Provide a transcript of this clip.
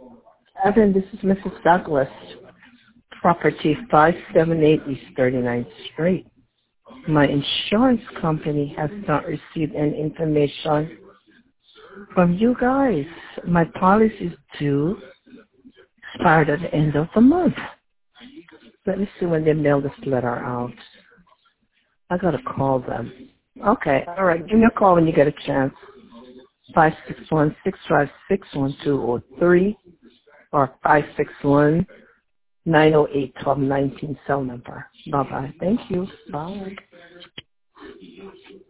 Evan, this is Mrs. Douglas. Property 578 East 39th Street. My insurance company has not received any information from you guys. My policy is due, expired at the end of the month. Let me see when they mail this letter out. I got to call them. Okay, all right. Give me a call when you get a chance. 561-656-1203 or 561-908-1219 cell number. Bye-bye. Thank you. Bye.